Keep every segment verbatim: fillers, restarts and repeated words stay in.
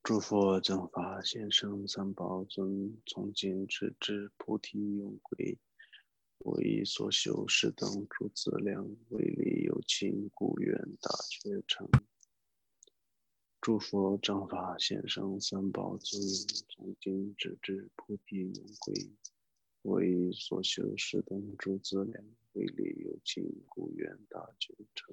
诸佛正法现生三宝尊，从今直至菩提永归。我以所修是等诸资粮，为利有情，故愿大觉成。诸佛正法现生三宝尊，从今直至菩提永归。我以所修是等诸资粮，为利有情，故愿大觉成。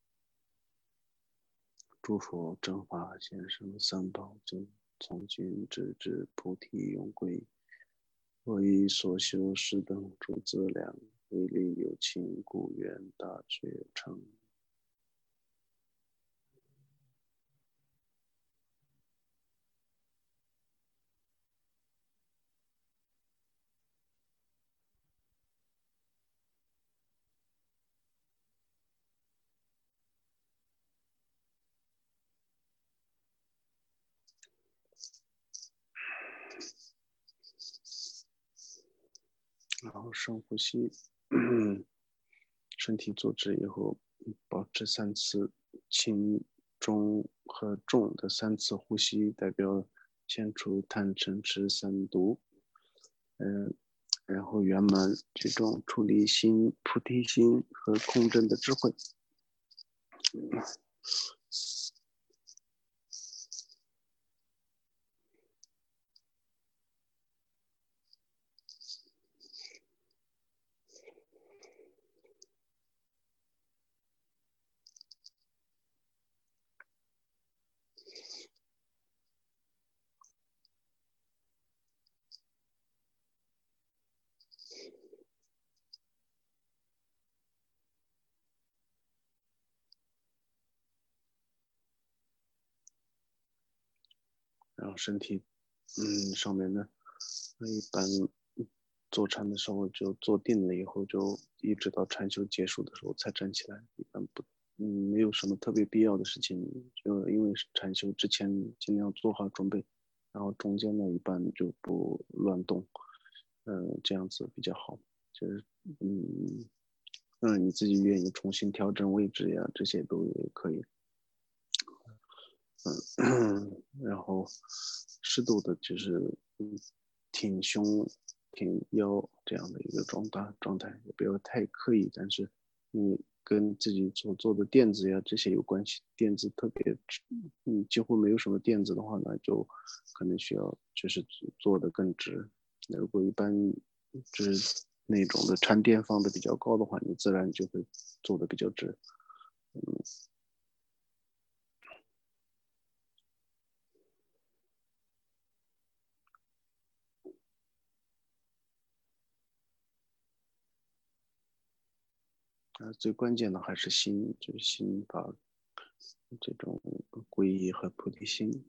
诸佛正法现生三宝尊，从今直至菩提永归。我以所修是等诸资粮，为利有情，故愿大觉成。然后深呼吸，身体坐直以后，保持三次轻、中和重的三次呼吸，代表先出贪嗔痴三毒，嗯，然后圆满这种处理心、菩提心和空真的智慧。然后身体，嗯，上面呢，一般坐禅的时候就坐定了以后，就一直到禅修结束的时候才站起来，一般不，嗯，没有什么特别必要的事情，就因为禅修之前尽量做好准备，然后中间呢一般就不乱动，嗯，这样子比较好，就是嗯，嗯，你自己愿意重新调整位置呀，这些都也可以。嗯，然后适度的就是嗯挺胸、挺腰这样的一个状态状态，也不要太刻意，但是你跟自己所做的垫子呀这些有关系，垫子特别嗯几乎没有什么垫子的话呢，就可能需要就是做的更直。那如果一般就是那种的禅垫放的比较高的话，你自然就会做的比较直。嗯。呃，最关键的还是心，就是心把这种皈依和菩提心。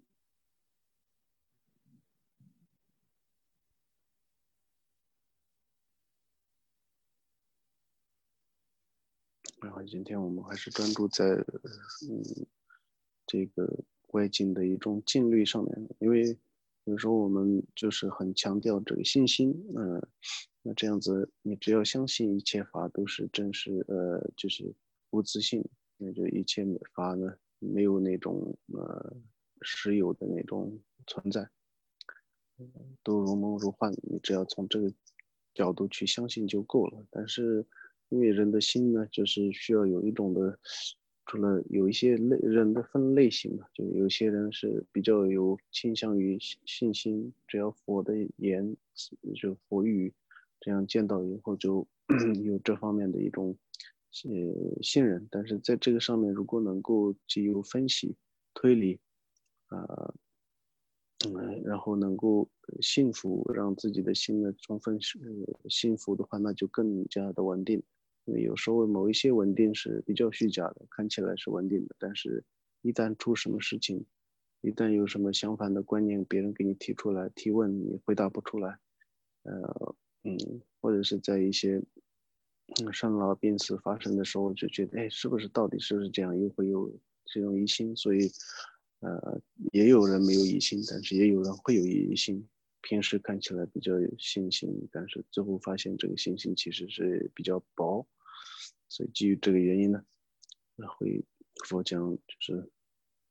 然后今天我们还是专注在嗯这个外境的一种禁律上面，因为有时候我们就是很强调这个信心，嗯、呃，那这样子你只要相信一切法都是真实，呃，就是无自性，那就一切法呢没有那种呃实有的那种存在。都如梦如幻，你只要从这个角度去相信就够了。但是因为人的心呢，就是需要有一种的，除了有一些类人的分类型嘛，就有些人是比较有倾向于信心，只要佛的言，就佛语，这样见到以后就有这方面的一种呃信任。但是在这个上面，如果能够既有分析、推理。啊、呃嗯，然后能够幸福，让自己的心呢充分呃幸福的话，那就更加的稳定。因为有时候某一些稳定是比较虚假的，看起来是稳定的，但是一旦出什么事情，一旦有什么相反的观念，别人给你提出来提问，你回答不出来，呃，嗯，或者是在一些嗯生老病死发生的时候，就觉得，哎，是不是到底是不是这样？又会有这种疑心，所以，呃，也有人没有疑心，但是也有人会有疑心。平时看起来比较有信心，但是最后发现这个信心其实是比较薄，所以基于这个原因呢，那会佛讲就是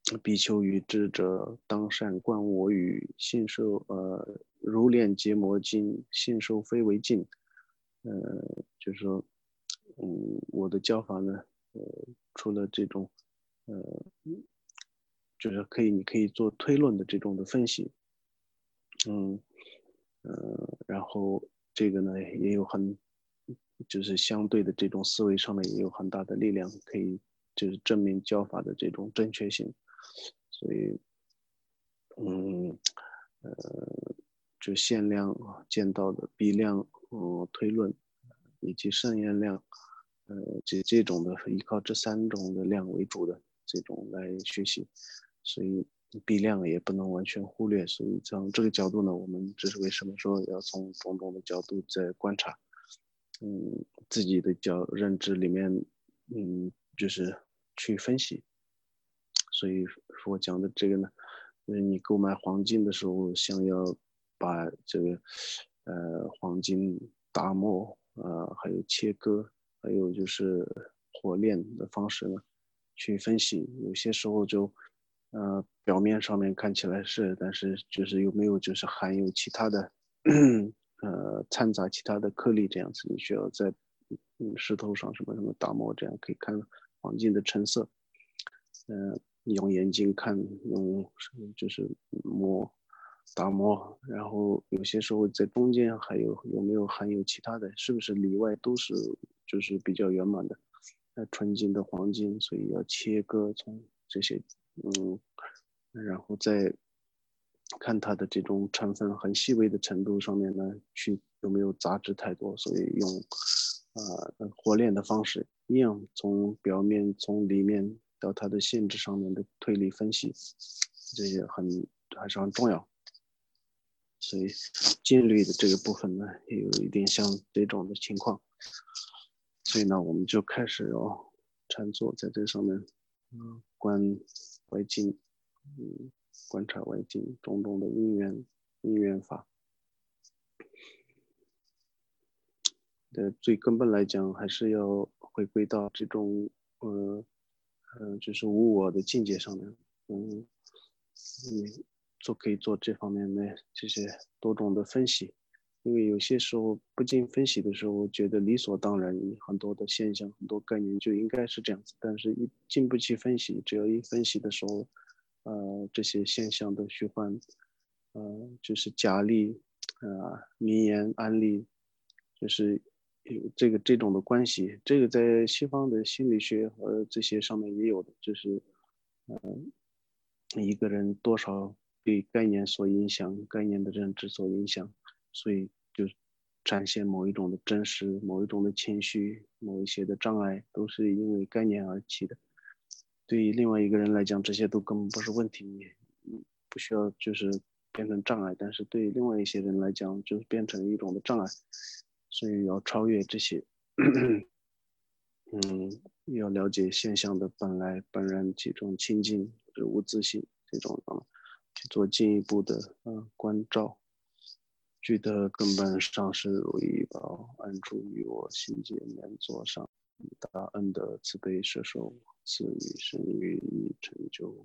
比丘于智者，当善观我语，信受呃如练结魔经，信受非为净。呃，就是说，嗯，我的教法呢，呃，除了这种，呃，就是可以，你可以做推论的这种的分析，嗯，呃，然后这个呢也有很，就是相对的这种思维上面也有很大的力量，可以就是证明教法的这种正确性，所以，嗯，呃，就限量啊见到的比量，嗯，推论以及胜验量，呃，这这种的依靠这三种的量为主的这种来学习，所以比量也不能完全忽略。所以从这个角度呢，我们这是为什么说要从种种的角度在观察，嗯，自己的角认知里面，嗯，就是去分析。所以说我讲的这个呢，就是你购买黄金的时候，想要把这个呃黄金打磨，呃，还有切割，还有就是火炼的方式呢，去分析。有些时候就呃表面上面看起来是，但是就是有没有就是含有其他的呃掺杂其他的颗粒这样子，你需要在嗯石头上什么什么打磨，这样可以看黄金的成色。呃，用眼睛看，用就是摸打磨，然后有些时候在中间还有有没有含有其他的，是不是里外都是就是比较圆满的，呃，纯金的黄金，所以要切割从这些，嗯，然后再看它的这种成分很细微的程度上面呢，去有没有杂质太多，所以用呃火炼的方式，一样从表面从里面到它的性质上面的推理分析，这些很还是很重要。所以戒律的这个部分呢，也有一点像这种的情况。所以呢，我们就开始哦，禅坐在这上面，嗯，观外境，嗯，观察外境种种的因缘因缘法。的最根本来讲，还是要回归到这种，呃，呃，就是无我的境界上面，嗯，你做可以做这方面的这些多种的分析，因为有些时候不经分析的时候，觉得理所当然，很多的现象、很多概念就应该是这样子，但是一经不起分析，只要一分析的时候，呃，这些现象的虚幻，呃，就是假例，呃，名言案例，就是有这个这种的关系，这个在西方的心理学和这些上面也有的，就是一个人多少被概念所影响，概念的认知所影响，所以就展现某一种的真实，某一种的情绪，某一些的障碍，都是因为概念而起的。对于另外一个人来讲，这些都根本不是问题，你不需要就是变成障碍，但是对于另外一些人来讲，就是变成一种的障碍，所以要超越这些。嗯，要了解现象的本来本然这种清净或者无自性这种啊，去做进一步的啊关照，具得根本上师如意宝，安住于我心界念座上，大恩德慈悲摄受，赐予生于意成就。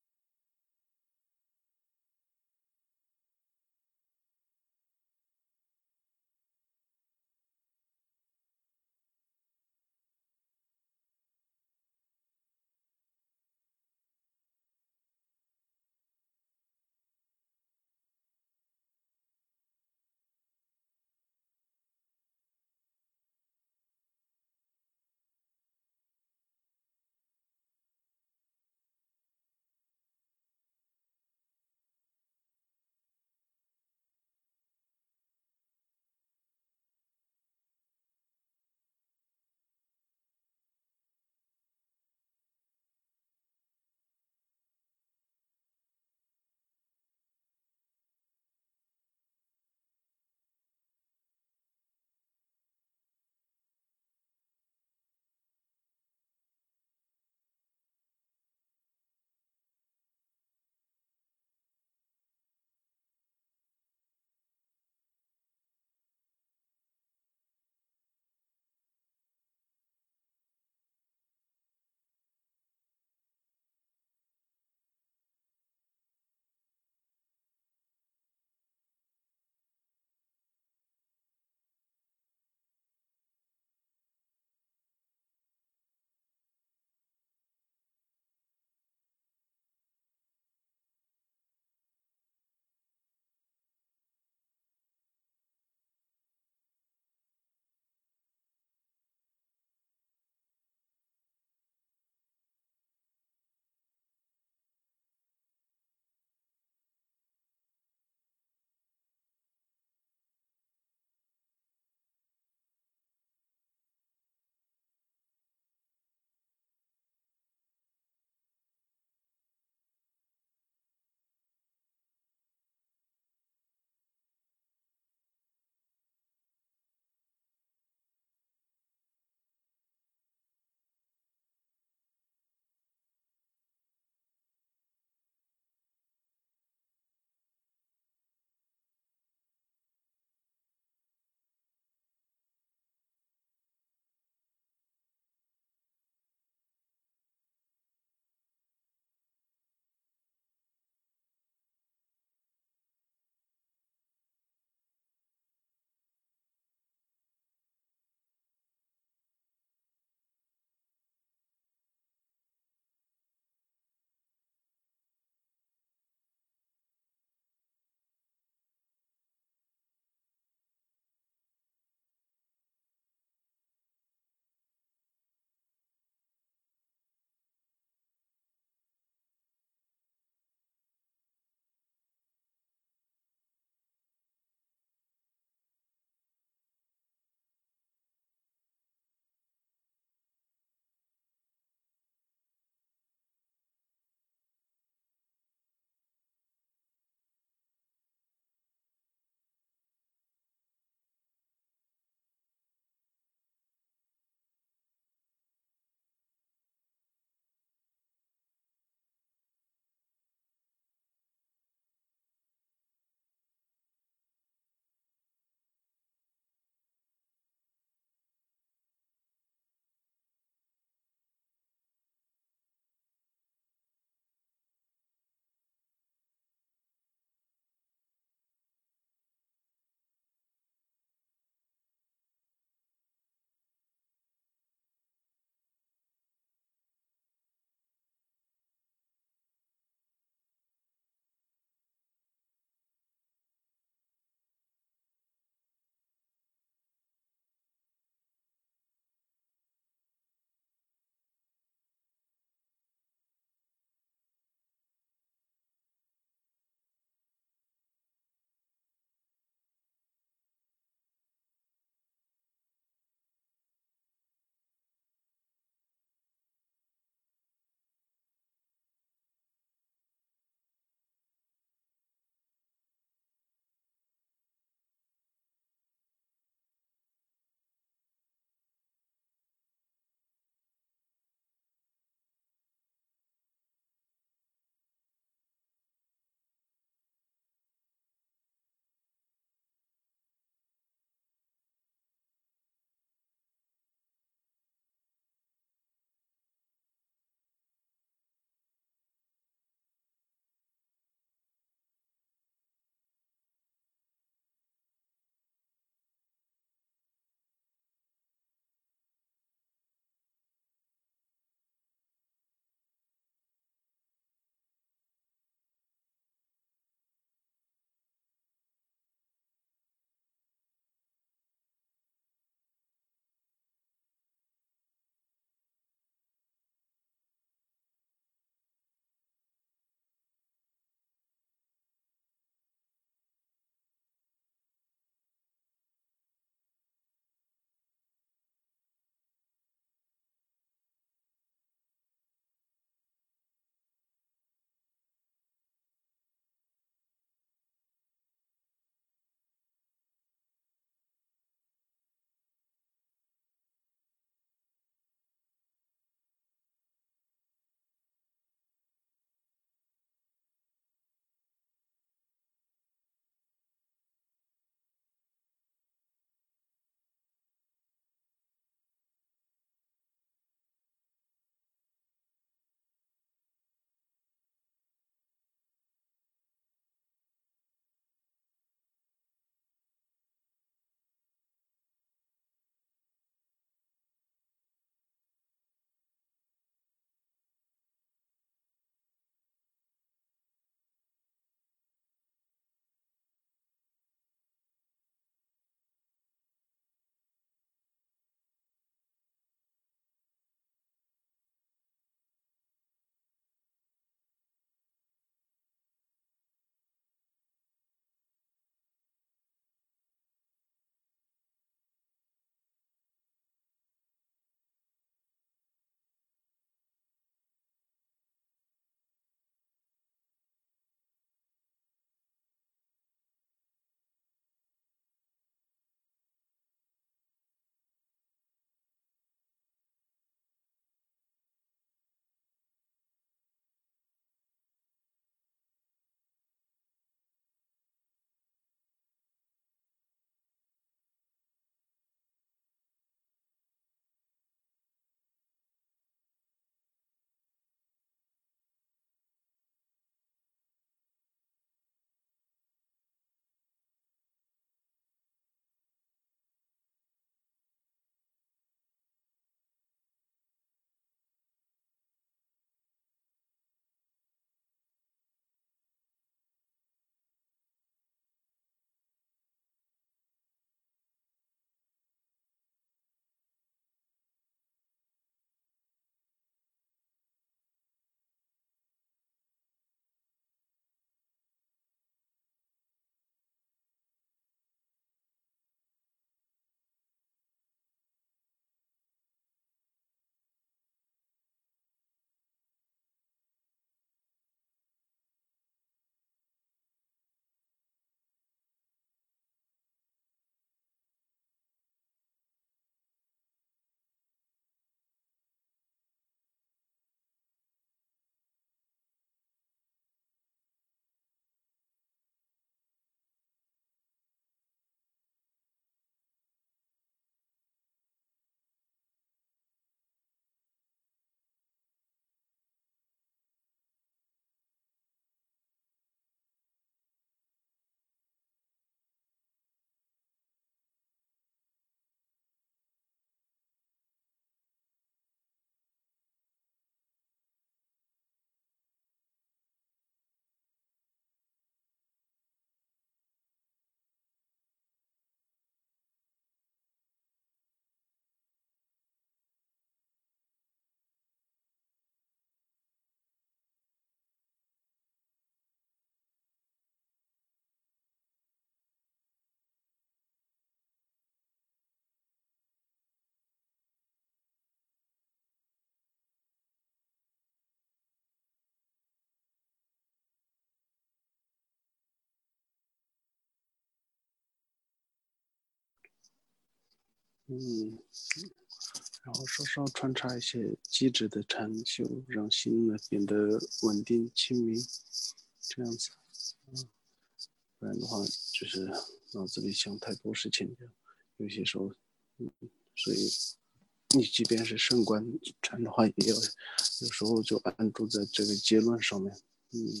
嗯，然后稍稍穿插一些机智的禅修，让心呢变得稳定清明，这样子。嗯，不然的话就是脑子里想太多事情，有些时候，嗯，所以你即便是升官禅的话，也要有时候就安住在这个结论上面。嗯。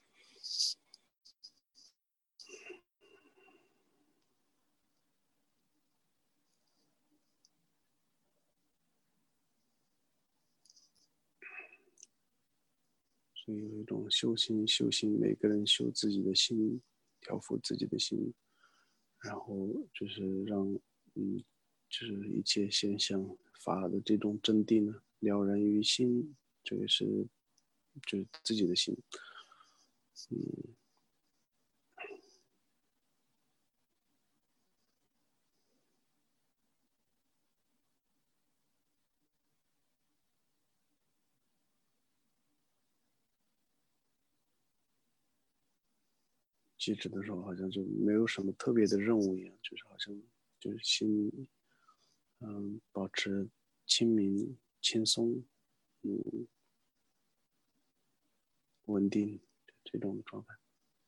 所以有一种修心，修心，每个人修自己的心，调伏自己的心，然后就是让，嗯，就是一切现象法的这种真谛呢，了然于心，这个是就是自己的心。嗯，记止的时候好像就没有什么特别的任务一样，就是好像就是心，嗯，保持清明、轻松，嗯，稳定这种状态。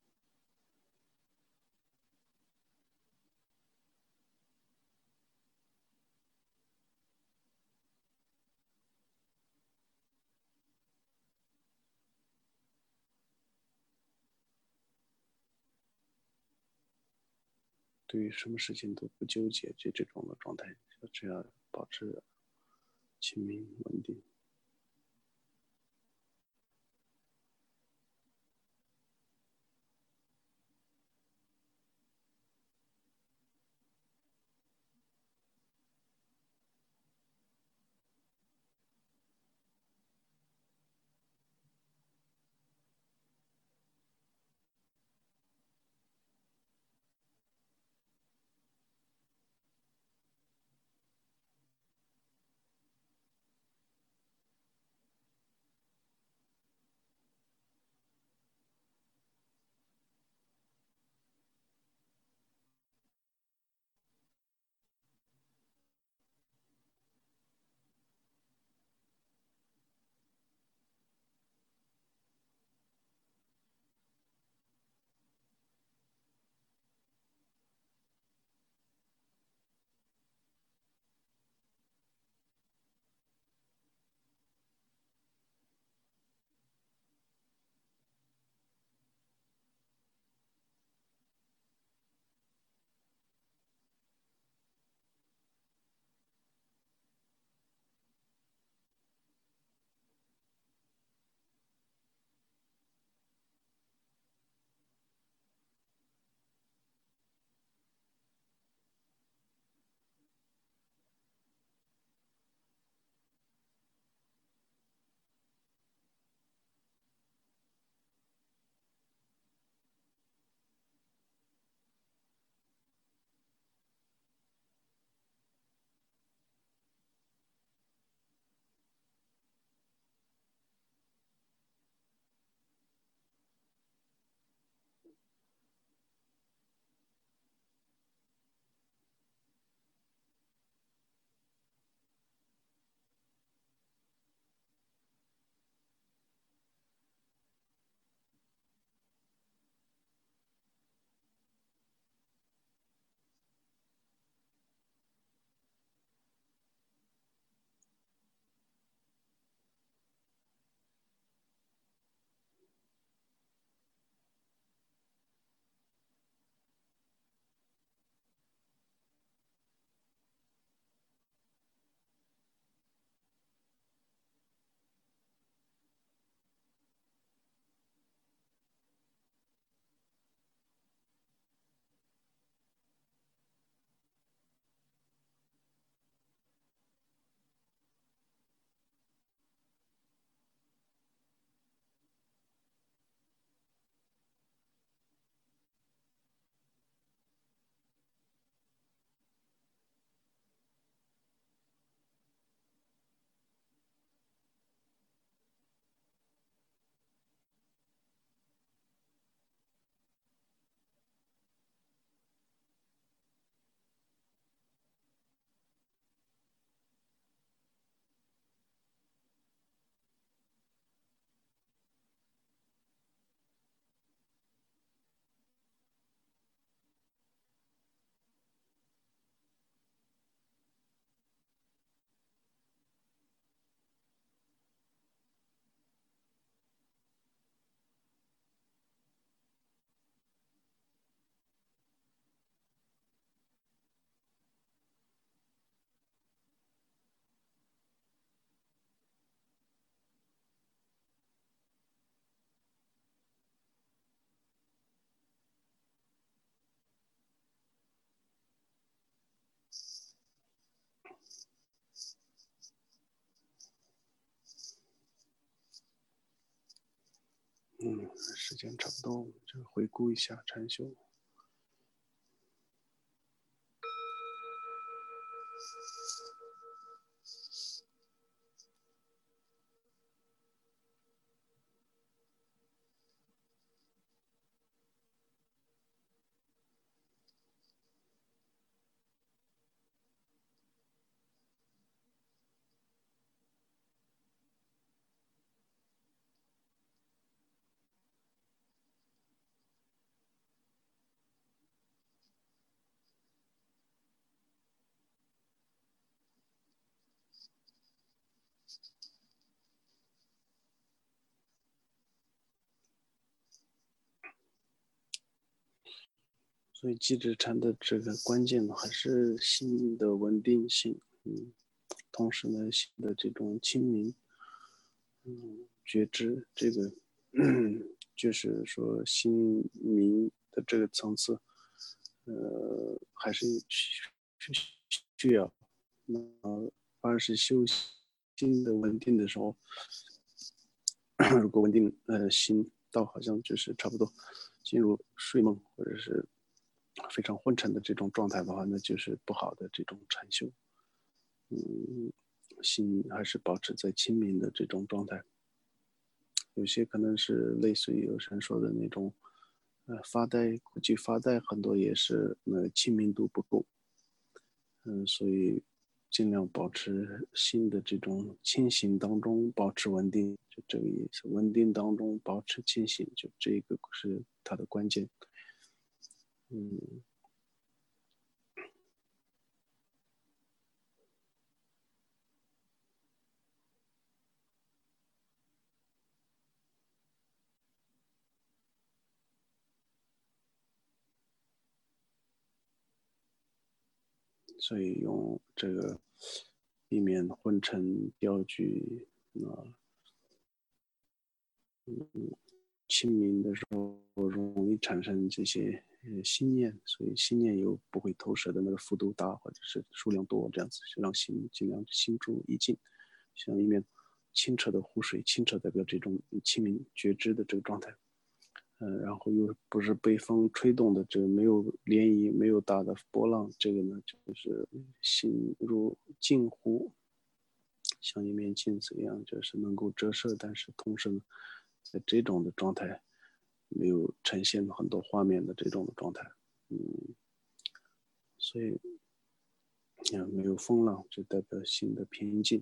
对于什么事情都不纠结，就这种的状态，只要保持清明稳定。 嗯，时间差不多，我们就回顾一下禅修。所以寂止禅的这个关键呢，还是心的稳定性，嗯，同时呢，心的这种清明，嗯，觉知，这个，嗯，就是说心明的这个层次，呃，还是需需要，那反而是修心的稳定的时候，如果稳定，呃，心到好像就是差不多进入睡梦或者是非常昏沉的这种状态的话，那就是不好的这种禅修。嗯，心还是保持在清明的这种状态。有些可能是类似于有人说的那种，呃，发呆，估计发呆很多也是那清明度不够。嗯，所以尽量保持心的这种清醒当中保持稳定，就这个意思。稳定当中保持清醒，就这个是它的关键。嗯，所以用这个避免昏沉掉举，啊，清明的时候容易产生这些呃心念，所以心念又不会投射的那个幅度大或者是数量多，这样子就让心尽量心住意静，像一面清澈的湖水，清澈代表这种清明觉知的这个状态。嗯、呃，然后又不是被风吹动的，这个没有涟漪，没有大的波浪，这个呢就是心如镜湖，像一面镜子一样，就是能够折射，但是同时呢，在这种的状态，没有呈现很多画面的这种的状态，嗯，所以啊，没有风浪，就代表心的平静。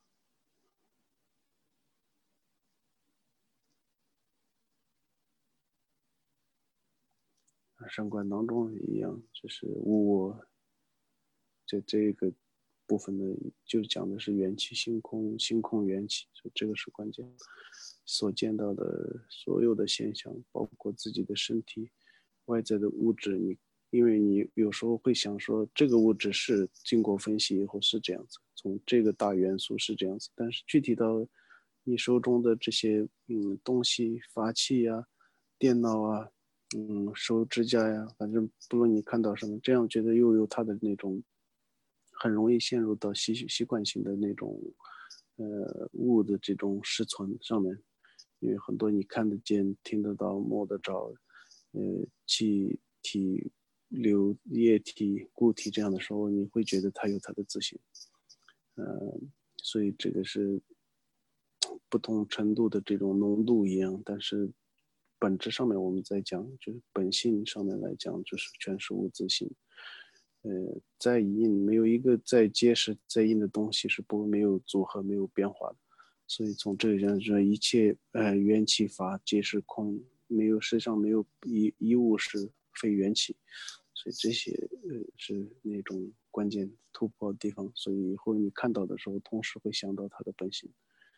上观当中一样，就是无我，这这个部分呢，就讲的是元气星空，星空元气，所以这个是关键。所见到的所有的现象，包括自己的身体、外在的物质，你因为你有时候会想说，这个物质是经过分析以后是这样子，从这个大元素是这样子，但是具体到你手中的这些嗯东西、法器呀、电脑啊、嗯手指甲呀，反正不论你看到什么，这样觉得又有它的那种很容易陷入到习习惯性的那种呃物的这种实存上面，因为很多你看得见、听得到、摸得着，呃气体、流液体、固体这样的时候，你会觉得它有它的自信，呃，所以这个是不同程度的这种浓度一样，但是本质上面我们在讲，就是本性上面来讲，就是全是无自性。呃，再硬没有一个再结实、再硬的东西是不没有组合、没有变化的。所以从这里讲说，一切呃缘起法皆是空，没有世上没有一一物是非缘起。所以这些呃是那种关键突破的地方。所以以后你看到的时候，同时会想到它的本性。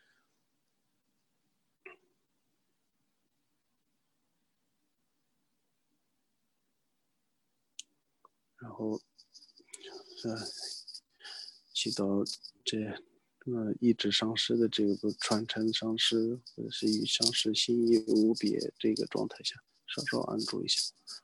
然后呃起到这呃一指上师的这个传承上师，或者是与上师心意无别这个状态下，稍稍安住一下。